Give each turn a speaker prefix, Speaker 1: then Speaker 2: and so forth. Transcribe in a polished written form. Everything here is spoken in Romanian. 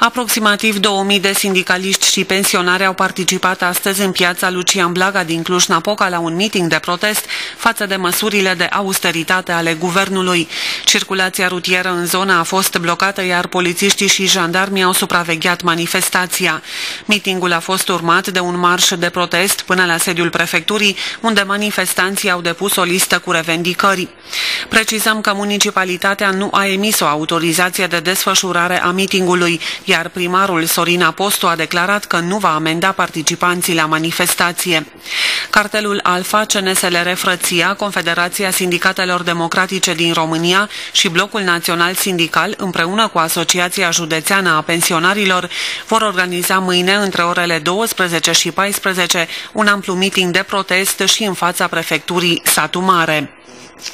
Speaker 1: Aproximativ 2000 de sindicaliști și pensionari au participat astăzi în piața Lucian Blaga din Cluj-Napoca la un meeting de protest față de măsurile de austeritate ale guvernului. Circulația rutieră în zonă a fost blocată, iar polițiștii și jandarmii au supravegheat manifestația. Meetingul a fost urmat de un marș de protest până la sediul prefecturii, unde manifestanții au depus o listă cu revendicări. Precizăm că municipalitatea nu a emis o autorizație de desfășurare a meetingului, iar primarul Sorin Apostu a declarat că nu va amenda participanții la manifestație. Cartelul Alfa, CNSLR Frăția, Confederația Sindicatelor Democratice din România și Blocul Național Sindical, împreună cu Asociația Județeană a Pensionarilor, vor organiza mâine, între orele 12 și 14, un amplu meeting de protest și în fața prefecturii Satu Mare.